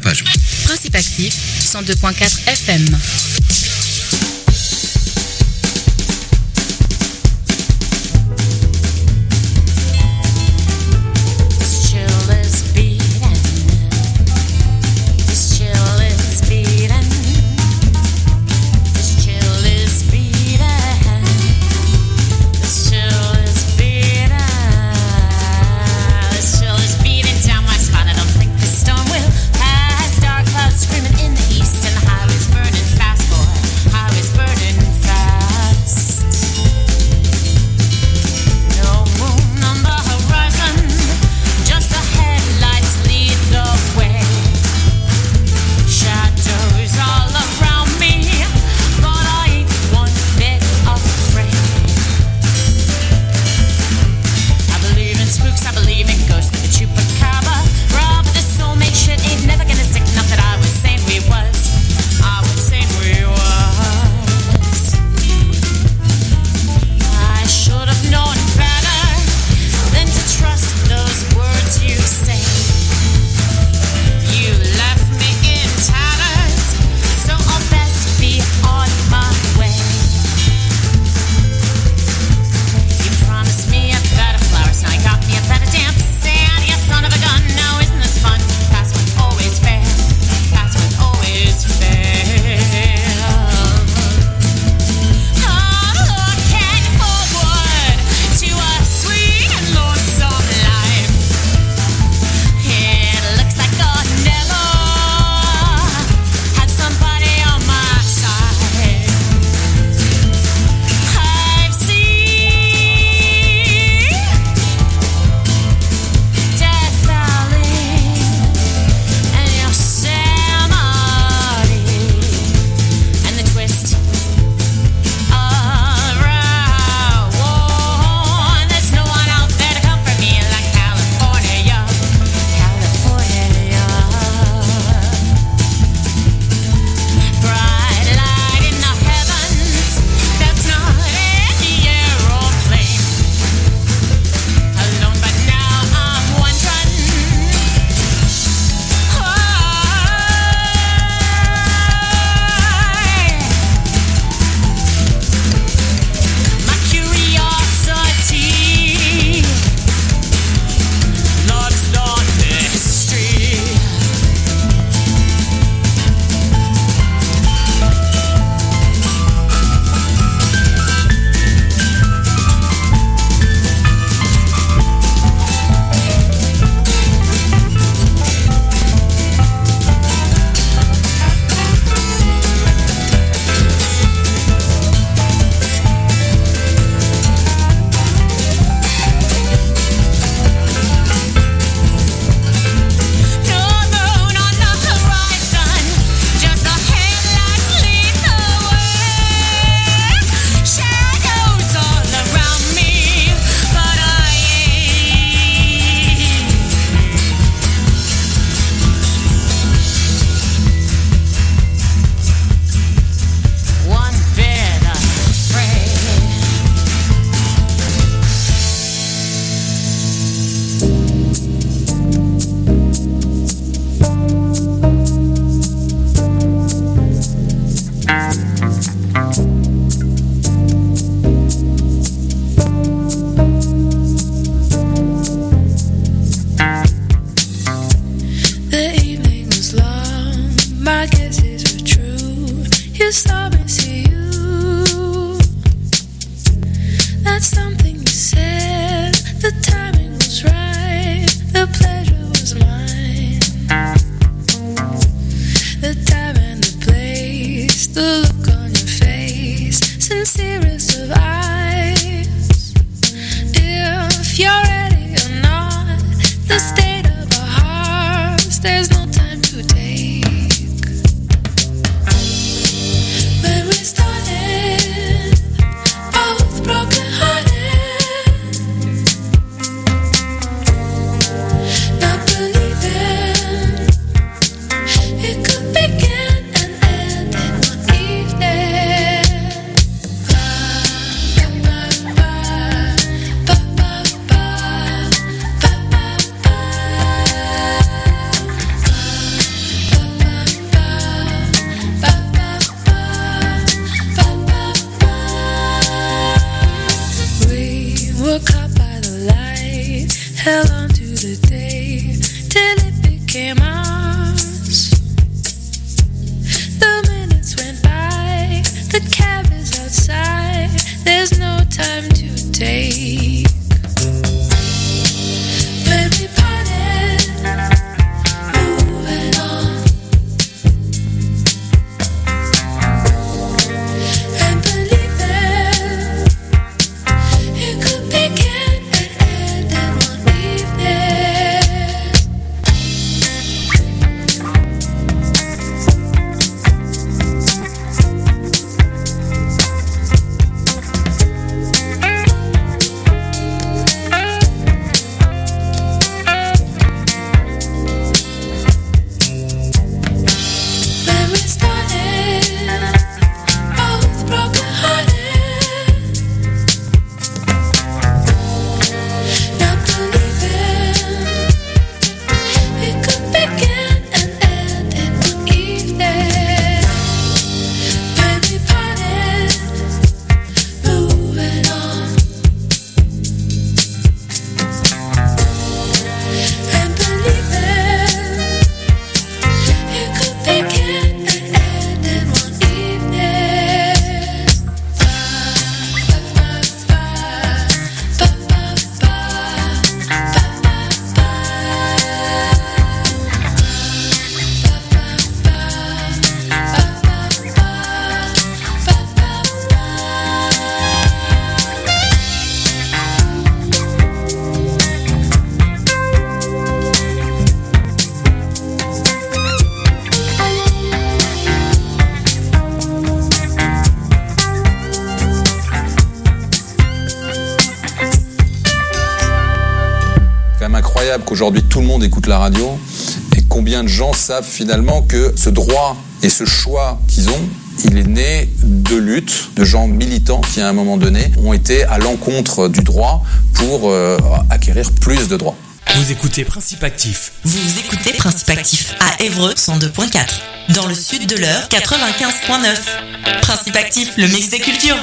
page. Principe actif, 102.4 FM. Screaming in the east and the highways burning fast, boy. Highways burning quemas. The minutes went by, the cab is outside, there's no time to take. When we parted, moving on, and believing it could begin and end in one evening. When we started, both broken-hearted, not believing it could begin and end in one evening. When we parted, moving on, and believing it could begin and end in one evening. C'est quand même incroyable qu'aujourd'hui tout le monde écoute la radio et combien de gens savent finalement que ce droit et ce choix qu'ils ont, il est né de luttes, de gens militants qui à un moment donné ont été à l'encontre du droit pour acquérir plus de droits. Vous écoutez Principe Actif. Vous écoutez Principe Actif à Évreux 102.4. Dans le sud de l'Eure 95.9. Principe Actif, le mix des cultures.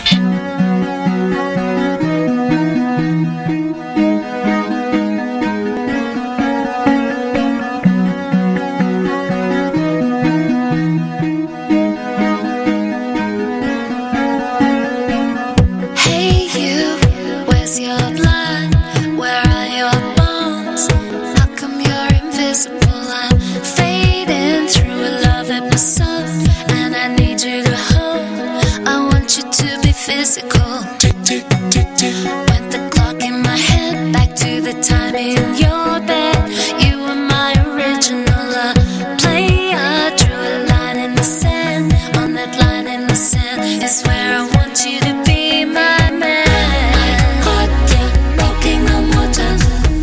Hey you, where's your blood? Where are your bones? How come you're invisible? I'm fading through a love episode, and I need you to hold. I want you to be physical. Tick, tick, tick, tick. Went the clock in my head back to the time in your bed. You were my original love player. Drew a line in the sand. On that line in the sand is where I want you to be my man. I caught you walking on water.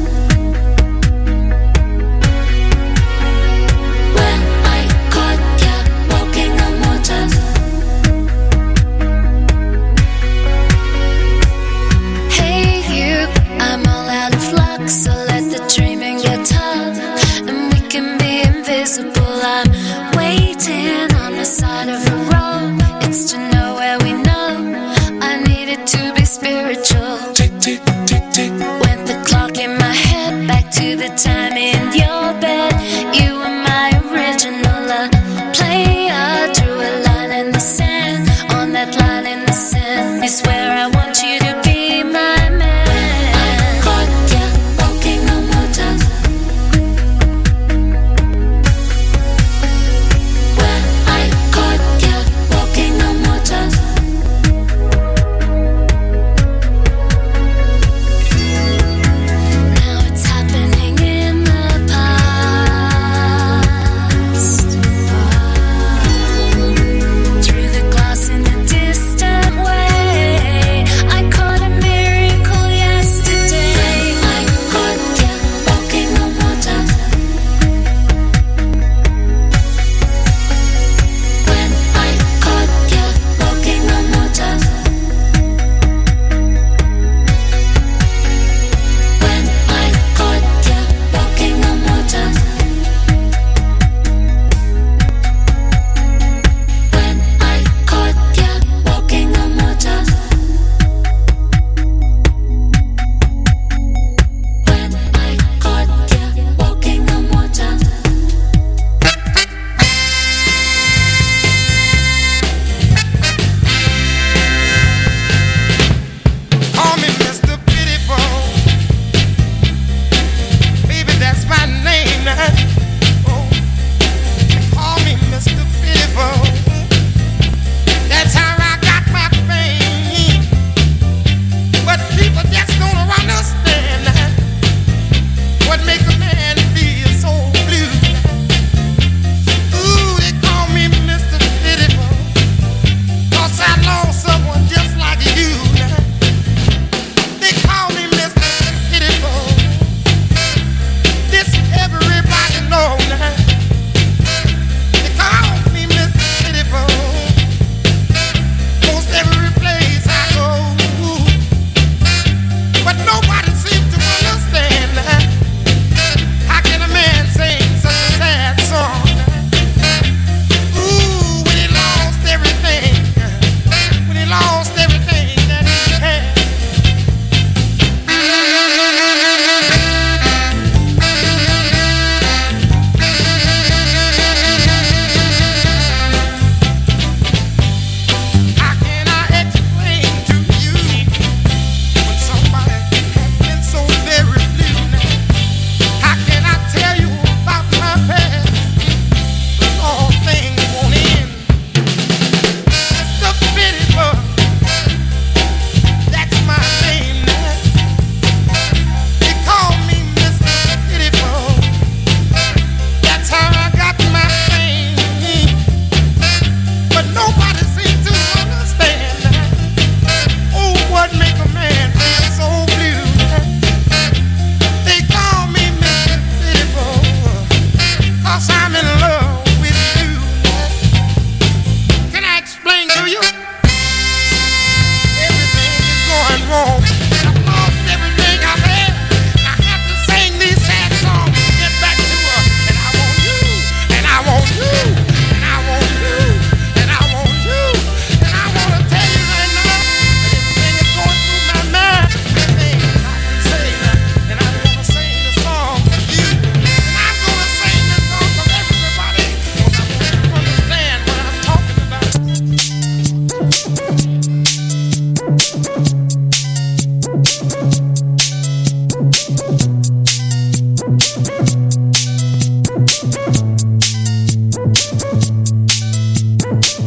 When I caught you walking on water. Hey you, I'm all out of luck, so let the dreaming get tough, and we can be invisible. I'm waiting on the side of a road. It's to know where we know. I need it to be spiritual. Tick, tick, tick, tick. Went the clock in my head back to the time in your bed. You were my original love player. Drew a line in the sand. On that line in the sand is where I want you to be my man. I caught you walking on water. When I caught you walking on water. Now it's happening in my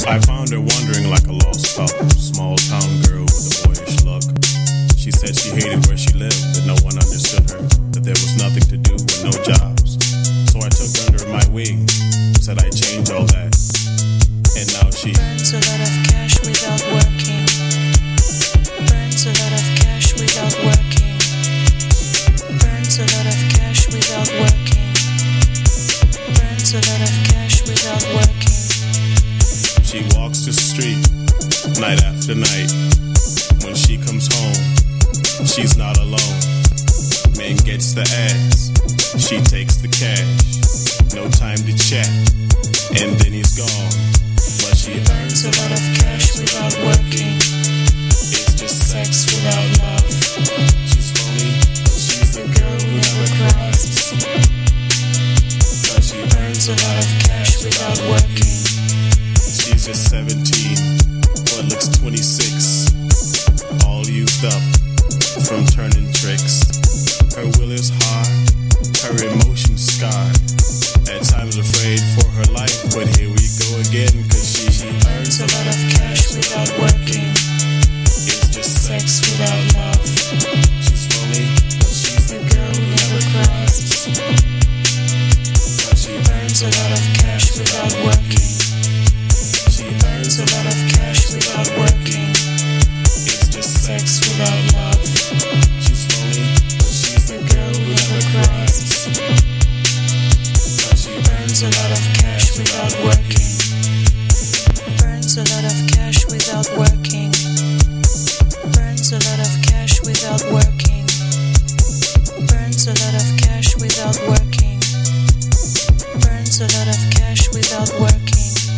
I found her wandering like a lost pup, small town girl with a boyish look. She said she hated where she lived, that no one understood her, that there was nothing to do with no jobs. So I took her under my wing, said I'd change all that, and now she burns a lot of cash without working. Burns a lot of cash without working. Burns a lot of cash without working. Burns a lot of cash without working. She walks the street, night after night. When she comes home, she's not alone. Man gets the ass, she takes the cash. No time to chat, and then he's gone. But she earns a lot of cash without working. It's just sex without love. She's lonely, but she's the girl who never cries. But she earns a lot of cash without working. She's just 17, but looks 26. All used up from turning tricks. Her will is hard, her emotions scarred. At times afraid for her life, but here we go again. Cause she earns a lot of cash without working. It's just sex without love. She's lonely, but she's the girl who never cries. But she earns a lot of cash without working. She earns a lot of cash without working. It's just sex without love. She's lonely, but she's the girl who never cries. But she earns a lot of cash without working. Burns a lot of cash without working. Burns a lot of cash without working. Burns a lot of cash without working. Burns a lot of cash without working.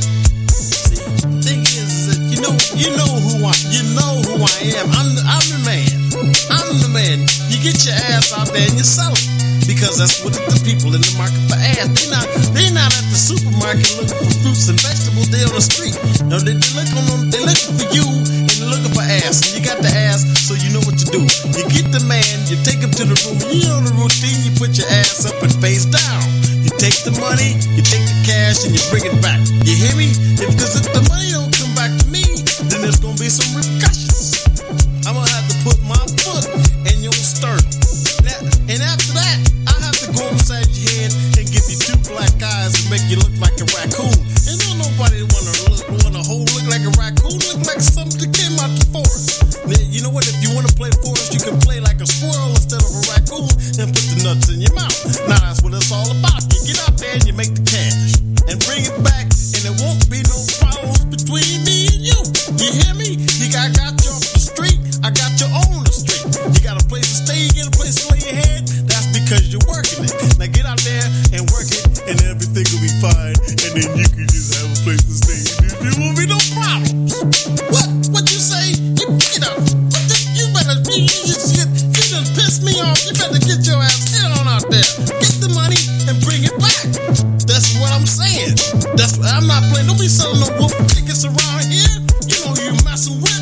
Thing is that you know who I am. I'm the man. I'm the man. You get your ass out there and you sell it. Because that's what the people in the market for ass. They're not at the supermarket looking for fruits and vegetables. They're on the street. No, they're looking for you and they're looking for ass. And you got the ass, so you know what to do. You get the man, you take him to the room, and you know the routine. You put your ass up and face down. You take the money, you take the cash, and you bring it back. You hear me? Because if the money don't come back to me, then there's gonna be some repercussions. I'm gonna have to put my foot in your sternum. And after that, I have to go upside your head and give you two black eyes and make you look like a raccoon. And don't nobody wanna look like a raccoon, look like something that came out the forest. Now, you know what? If you wanna play forest, you can play like a squirrel instead of a raccoon and put the nuts in your mouth. Now that's what it's all about. You get out there and you make the cash and bring it back, and there won't be no problems between me and you. You hear me? I got you off the street, I got you on the street. You got a place to stay, you get a place to lay your head. That's because you're working it. Now get out there and work it, and everything will be fine. And then you can just have a place to stay. There won't be no problems. What you say? You know, you better you done pissed me off. You better get your ass on out there. Get the money and bring it back. That's what I'm saying. I'm not playing. Don't be selling no wolf tickets around here. You know you messing with.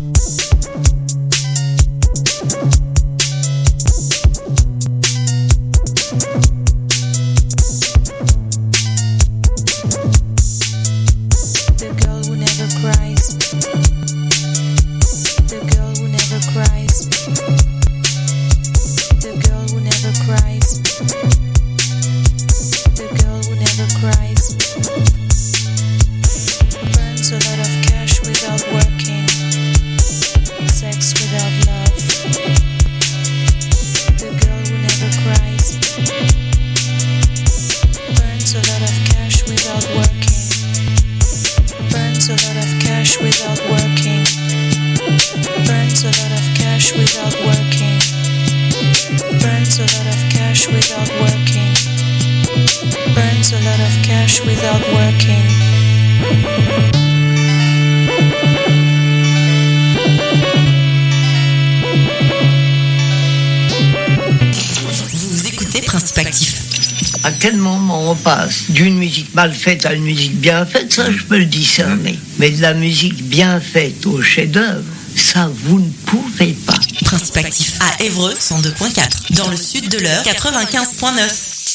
À quel moment on passe d'une musique mal faite à une musique bien faite, ça je peux le discerner. Mais de la musique bien faite au chef-d'œuvre, ça vous ne pouvez pas. Principe Actif à Évreux 102.4, dans le sud de l'Eure 95.9.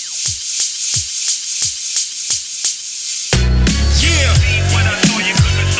Yeah, when I know you couldn't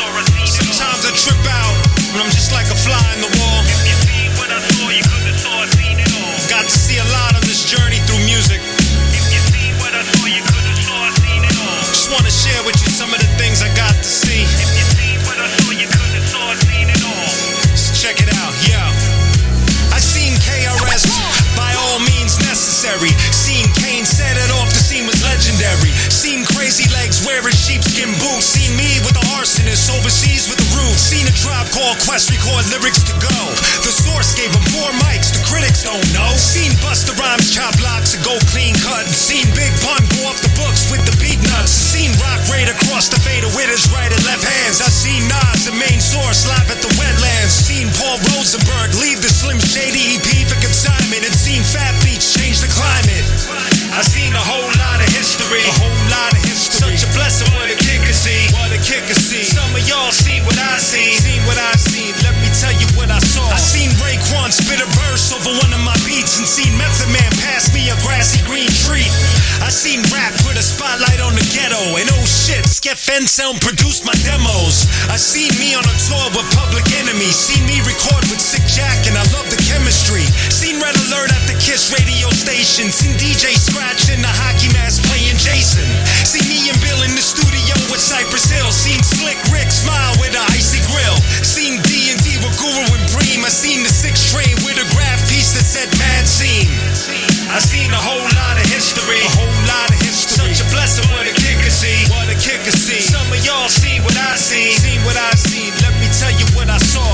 I'm just like a fly in the wall. If you seen what I saw, you could have saw, seen it all. Got to see a lot on this journey through music. If you seen what I saw, you could have saw, seen it all. Just wanna share with you some of the things I got to see. If you seen what I saw, you could have saw, seen it all. So check it out, yeah. I seen KRS by all means necessary. Seen Kane set it off, the scene was legendary. Seen Crazy Legs wearing sheepskin boots. Seen me with the arsonist overseas with the roots. Seen a Tribe Called Quest record lyrics to go. The Source gave him 4 mics, the critics don't know. Seen Busta Rhymes chop blocks and go clean cut. Seen Big Pun go off the books with the beat nuts. Seen Rock Raid across the fader with his right and left hands. I seen Nas, the main source, live at the wetlands. Seen Paul Rosenberg leave the Slim Shady EP for consignment. And seen Fat Beats change the climate. I seen a whole lot of history. A whole lot of history. Such a blessing, what a kid can see. What a kid can see. Some of y'all see what I seen. Seen what I seen. Let me tell you what I saw. I seen Raekwon spit a verse over one of my beats. And seen Method Man pass me a grassy green treat. I seen rap put a spotlight on the ghetto. And oh shit, Skep Fensound produced my demos. I seen me on a tour with Public Enemy. Seen me record with Sick Jack and I love the chemistry. Seen Red Alert at the Kiss radio station. Seen DJ Scratch in the hockey mask playing Jason. Seen me and Bill in the studio with Cypress Hill. Seen Slick Rick smile with a icy grill. Seen D&D with Guru and Bream. I seen the 6 train with a graph piece that said Mad Scene. I seen a whole lot of history. A whole lot of history. Such a blessing, what a kid can see. What a kid can see. Some of y'all see what I seen. Seen what I seen. Let me tell you what I saw.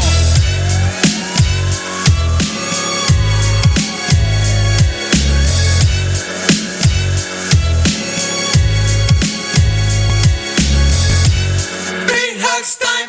Time.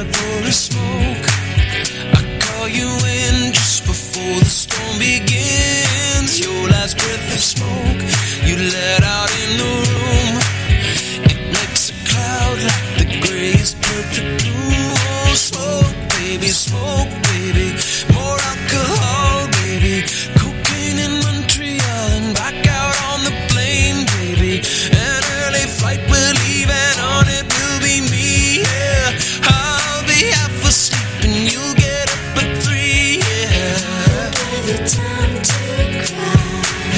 out for a smoke. I call you in just before the storm begins. Your last breath of smoke you let out in the room. It makes a cloud like the grayest perfect blue. Oh, smoke, baby, more alcohol, baby. Cocaine in Montreal and back out on the plane, baby. An early flight we're leaving on, it will be me, yeah. I'll be half asleep and you'll get up at 3, yeah. Who gave you time to cry?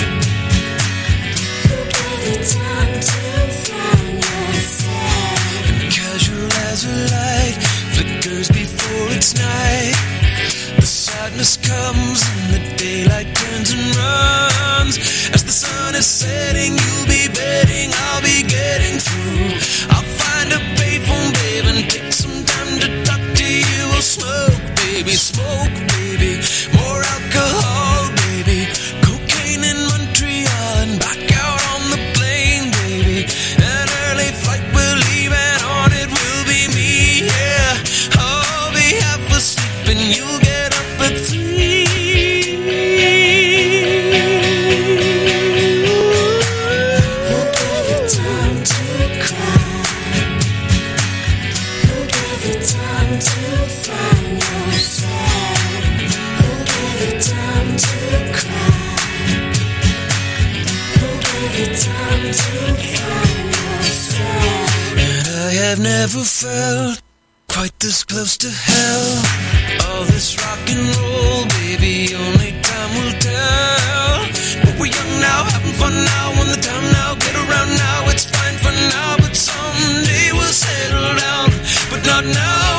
Who gave you time to find yourself? And casual as a light flickers before it's night. The sadness comes and the daylight turns and runs. As the sun is setting, you'll be betting I'll be getting through. I'll find a payphone, babe, and take some time to talk to you. Oh, smoke, baby, more alcohol, baby. Cocaine in Montreal and back out on the plane, baby. An early flight we're leaving on, it will be me, yeah. I'll be half asleep and you'll get up at 3. Who gave you time to cry? Who gave you time to find yourself? Who gave you time to cry? Who gave you time to find yourself? And I have never felt quite this close to hell. All this rock and roll, baby, only time will tell. But we're young now, having fun now, on the time now, get around now, it's fine for now. But someday we'll settle down, but not now.